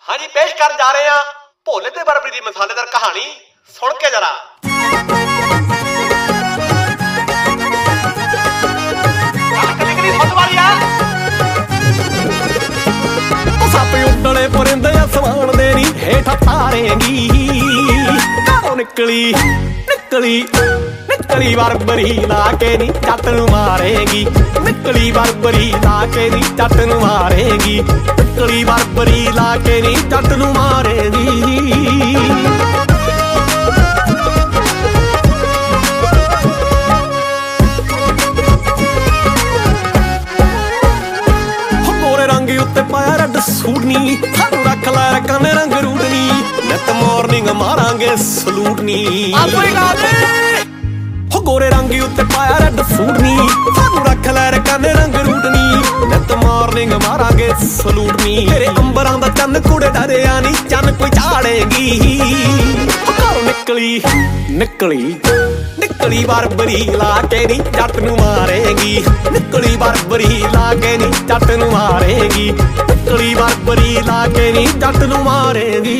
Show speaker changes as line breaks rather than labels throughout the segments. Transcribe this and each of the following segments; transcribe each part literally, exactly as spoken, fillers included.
हाँ जी पेश कर जा रहे हैं भोले ते बर्फी दी मसालेदार कहानी। सुन के जरा
सप उड्डणे परिंदे आसमान दे नी हेठ तारेंगी घरों निकली निकली निकली बरबरी ला के नी जट नूं मारेगी। निकली बरबरी ला के नी जट नूं मारेगी। निकली बरबरी ला के नी जट नूं मारेगी। उत्ते पाया रड सूट नी थानू रख लै कने रंग रूडनी नित मॉर्निंग मारांगे सलूट नी हो गोरे रंगी उत्ते पाया रड सूट नी थानू रख लै कने रंग रूडनी नित मॉर्निंग मारांगे सलूट नी। तेरे अंबरां दा चन्न कुड़े डरिया नी चन्न कोई चाड़ेगी। घरों निकली निकली निकली बरबरी ला के नी जट नूं मारेगी। निकली बरबरी ला के नी जट नूं मारेगी। निकली बरबरी ला के नी जट नूं मारेगी।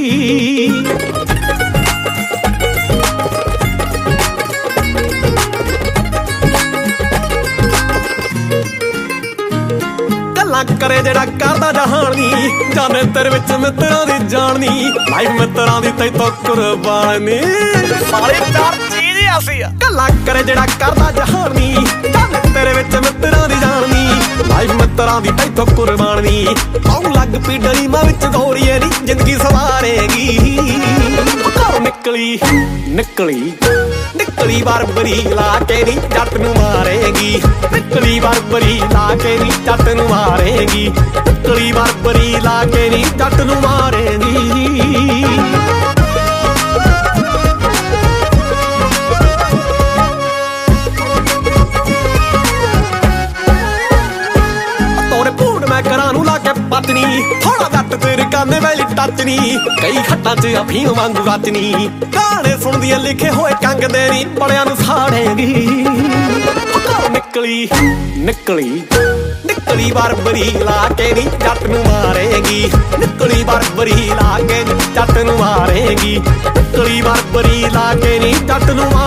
गल्लां करे जेड़ा करदा जहानी जाने तेरे विच मित्रां दी जानी लाइफ मित्रां दी तैथों कुर्बानी सारे चार चीज ही ऐसी आ। गल्लां करे जेड़ा करदा जहानी जाने तेरे विच मित्रां दी जानी लाइफ मित्रां दी तैथों कुर्बानी आऊं लग पी डरीमां विच गौरीए नी जिंदगी सवारेगी। घरों निकली निकली निकली बरबरी ला के नी जट नूं मारेगी। निकली बरबरी ला के नी जट नूं मारेगी। निकली बरबरी ला के नी जट नूं मारेगी। पत्नी थोड़ा जट तेरे काने वाली टचनी कई खट्टां च अफीम वांगू रचनी गाने सुनदियां लिखे होए कंग दे नी बड़ियां नूं साड़ेगी। घरों निकली निकली निकली बरबरी ला के नी जट नूं मारेगी। निकली बरबरी ला के नी जट नूं मारेगी। निकली बरबरी ला के नी जट नूं